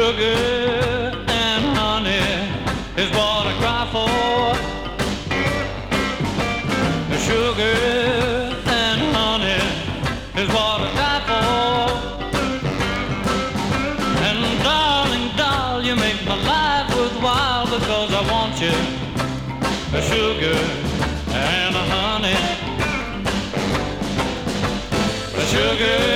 Sugar and honey is what I cry for. Sugar and honey is what I die for. And darling, doll, you make my life worthwhile because I want you. Sugar and honey. Sugar